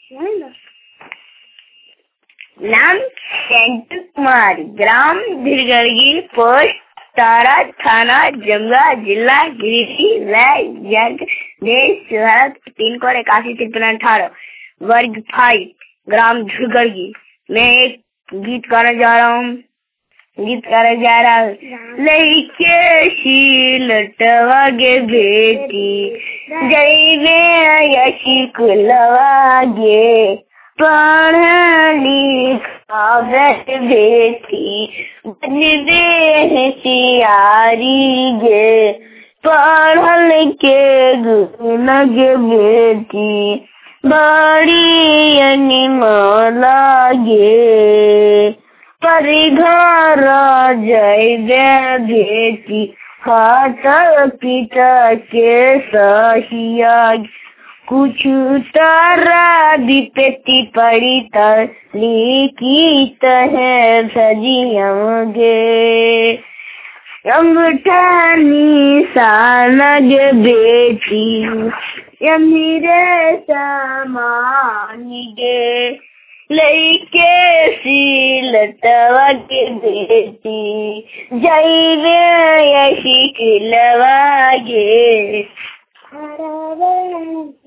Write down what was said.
नाम सेंटू कुमार, ग्राम धीरगढ़ी, पोस्ट तारा, थाना जमुआ, जिला गिरिडीह, देश भारत, पिन कोड 815318, वर्ग 5, ग्राम धीरगढ़ी। मैं एक गीत गाने जा रहा हूँ। लइके शीलटवा गे बेटी, जइबे यशिक लवागे, पढ़ लिखावे बेटी, बनबे होशियारी गे, पढ़ल के गुण गे बेटी, बड़ी अनिमल गे, पर घर जइबे बेटी, खाता पिता के सहिया, कुछ तारा विपत्ति पड़ी तर लिखित है सजियम गे, अंगूठा निशान गे बेटी, यमीरे समान गे, लइके शीलटवा गे बेटी, जइबे यशिक लवागे।